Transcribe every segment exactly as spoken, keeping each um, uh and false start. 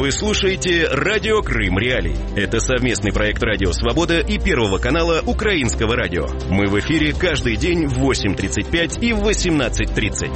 Вы слушаете «Радио Крым Реалии». Это совместный проект «Радио Свобода» и Первого канала Украинского радио. Мы в эфире каждый день в восемь тридцать пять и в восемнадцать тридцать.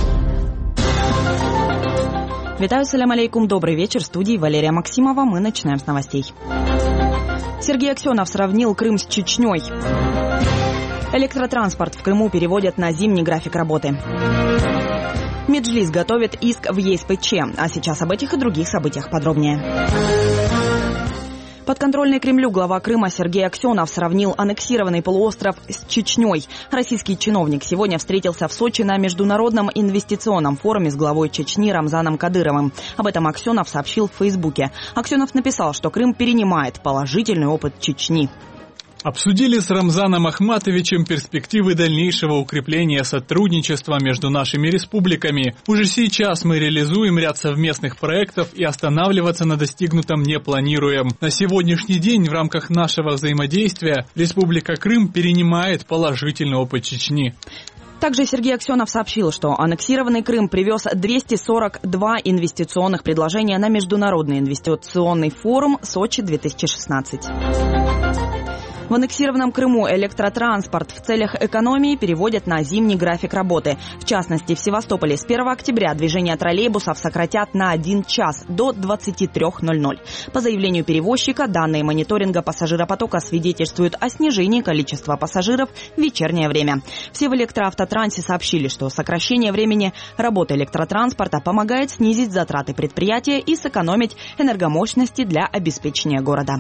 Витаю, салям алейкум, добрый вечер. В студии Валерия Максимова. Мы начинаем с новостей. Сергей Аксенов сравнил Крым с Чечней. Электротранспорт в Крыму переводят на зимний график работы. Меджлис готовит иск в ЕСПЧ. А сейчас об этих и других событиях подробнее. Подконтрольный Кремлю глава Крыма Сергей Аксенов сравнил аннексированный полуостров с Чечней. Российский чиновник сегодня встретился в Сочи на Международном инвестиционном форуме с главой Чечни Рамзаном Кадыровым. Об этом Аксенов сообщил в Фейсбуке. Аксенов написал, что Крым перенимает положительный опыт Чечни. Обсудили с Рамзаном Ахматовичем перспективы дальнейшего укрепления сотрудничества между нашими республиками. Уже сейчас мы реализуем ряд совместных проектов и останавливаться на достигнутом не планируем. На сегодняшний день в рамках нашего взаимодействия Республика Крым перенимает положительный опыт Чечни. Также Сергей Аксенов сообщил, что аннексированный Крым привез двести сорок два инвестиционных предложения на Международный инвестиционный форум Сочи две тысячи шестнадцать. В аннексированном Крыму электротранспорт в целях экономии переводят на зимний график работы. В частности, в Севастополе с первого октября движение троллейбусов сократят на один час до двадцати трёх ноль-ноль. По заявлению перевозчика, данные мониторинга пассажиропотока свидетельствуют о снижении количества пассажиров в вечернее время. Все в электроавтотрансе сообщили, что сокращение времени работы электротранспорта помогает снизить затраты предприятия и сэкономить энергомощности для обеспечения города.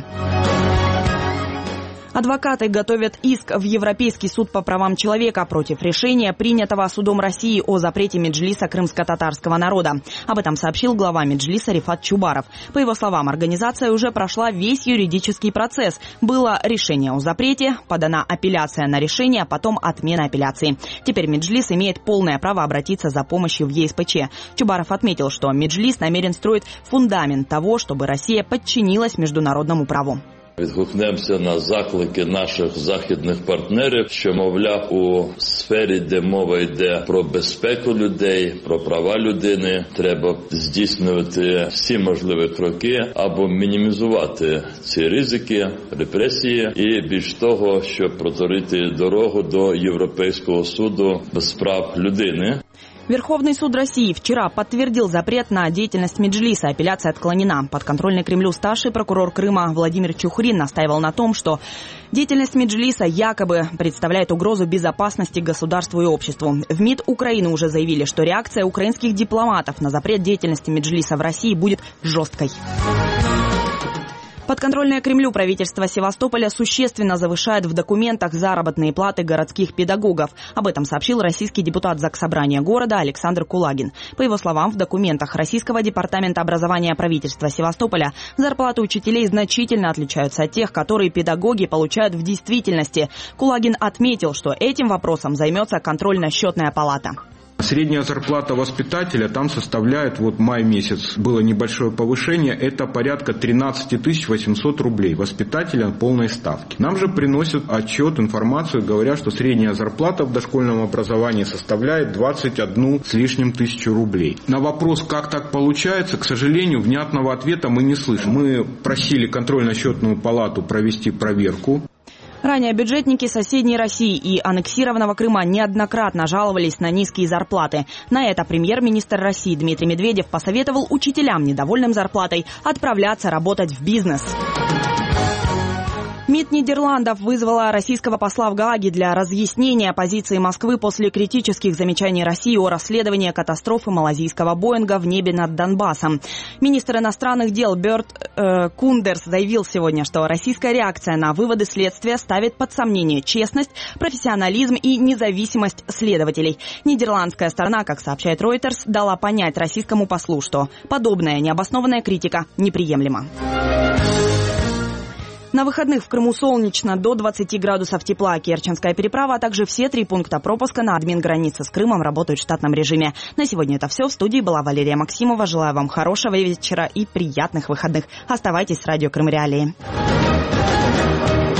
Адвокаты готовят иск в Европейский суд по правам человека против решения, принятого Судом России о запрете Меджлиса крымско-татарского народа. Об этом сообщил глава Меджлиса Рифат Чубаров. По его словам, организация уже прошла весь юридический процесс. Было решение о запрете, подана апелляция на решение, потом отмена апелляции. Теперь Меджлис имеет полное право обратиться за помощью в ЕСПЧ. Чубаров отметил, что Меджлис намерен строить фундамент того, чтобы Россия подчинилась международному праву. Відгукнемося на заклики наших західних партнерів, що, мовляв, у сфері, де мова йде про безпеку людей, про права людини, треба здійснювати всі можливі кроки, або мінімізувати ці ризики, репресії, і більш того, щоб проторити дорогу до Європейського суду з прав людини. Верховный суд России вчера подтвердил запрет на деятельность Меджлиса. Апелляция отклонена. Подконтрольный Кремлю старший прокурор Крыма Владимир Чухрин настаивал на том, что деятельность Меджлиса якобы представляет угрозу безопасности государству и обществу. В МИД Украины уже заявили, что реакция украинских дипломатов на запрет деятельности Меджлиса в России будет жесткой. Подконтрольное Кремлю правительство Севастополя существенно завышает в документах заработные платы городских педагогов. Об этом сообщил российский депутат Заксобрания города Александр Кулагин. По его словам, в документах Российского департамента образования правительства Севастополя зарплаты учителей значительно отличаются от тех, которые педагоги получают в действительности. Кулагин отметил, что этим вопросом займется контрольно-счетная палата. Средняя зарплата воспитателя там составляет, вот май месяц было небольшое повышение, это порядка тринадцать тысяч восемьсот рублей воспитателя полной ставки. Нам же приносят отчет, информацию, говорят, что средняя зарплата в дошкольном образовании составляет двадцать одну с лишним тысячу рублей. На вопрос, как так получается, к сожалению, внятного ответа мы не слышим. Мы просили контрольно-счетную палату провести проверку. Ранее бюджетники соседней России и аннексированного Крыма неоднократно жаловались на низкие зарплаты. На это премьер-министр России Дмитрий Медведев посоветовал учителям, недовольным зарплатой, отправляться работать в бизнес. МИД Нидерландов вызвала российского посла в Гааге для разъяснения позиции Москвы после критических замечаний России о расследовании катастрофы малазийского Боинга в небе над Донбассом. Министр иностранных дел Берт э, Кундерс заявил сегодня, что российская реакция на выводы следствия ставит под сомнение честность, профессионализм и независимость следователей. Нидерландская сторона, как сообщает Reuters, дала понять российскому послу, что подобная необоснованная критика неприемлема. На выходных в Крыму солнечно, до двадцати градусов тепла. Керченская переправа, а также все три пункта пропуска на админгранице с Крымом работают в штатном режиме. На сегодня это все. В студии была Валерия Максимова. Желаю вам хорошего вечера и приятных выходных. Оставайтесь с радио Крым Реалии.